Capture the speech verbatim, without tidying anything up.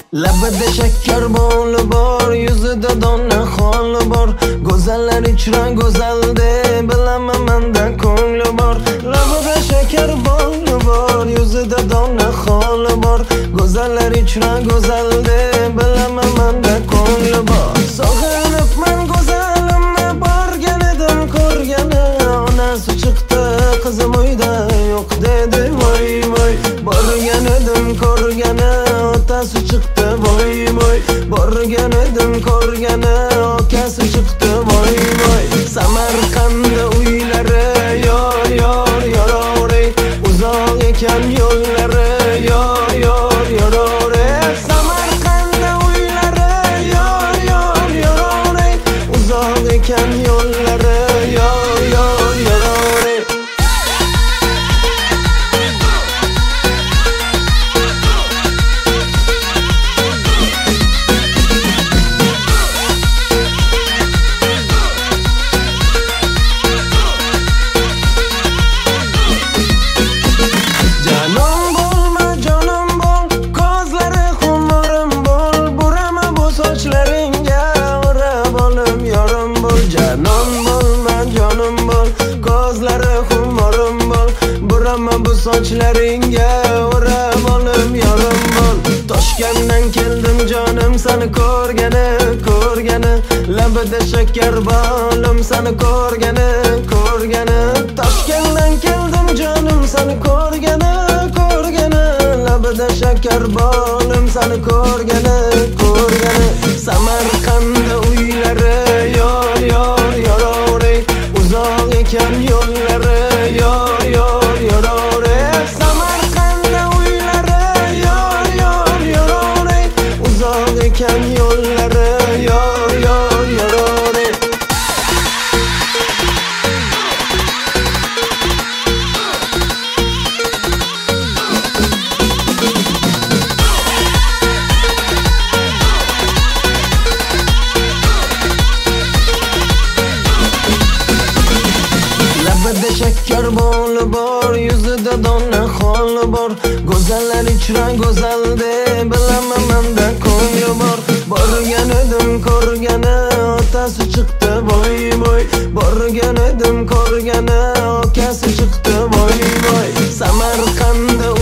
Labida shakkar boli bor, yuzida dona xoli bor. Go'zallar ichra go'zalde, bilaman menda ko'ngli bor. Labida shakkar boli bor, yuzida dona xoli bor. Go'zallar ichra go'zalde, bilaman menda ko'ngli bor. Sog'inibman go'zalimni borgan edim ko'rgani, onasi chiqdi qizim uyda yo'q dedi voy voy. Borgan edim ko'rgani, otasi chiqdi voy voy. Borgan edim ko'rgani, akasi chiqdi voy voy. Samarqandda uylari yor yor yorore, uzoq ekan yo'llari yor yor yorore. Samarqandda uylari yor yor yorore, uzoq ekan yo'llari yor yor yorore. Bu sochlaringga o'rab olim yorim bol. Toshkentdan keldim jonim seni ko'rgani ko'rgani. Labida shakkar bolim seni ko'rgani ko'rgani. Toshkentdan keldim jonim seni ko'rgani ko'rgani. Labida shakkar bolim seni ko'rgani ko'rgani. Samarqandda uylari yor yor yorore, uzoq ekan yo'llari yor yor yorore. Samarqandda uylari yor yor yorore, uzoq ekan yo'llari yor yor yorore. Labida shakkar boli bor, yuzida dona xoli bor. Go'zallar ichra go'zalde, bilaman menda ko'ngli bor. Borgan edim ko'rgani, otasi chiqdi voy voy. Borgan edim ko'rgani, akasi chiqdi voy voy. Samarqandda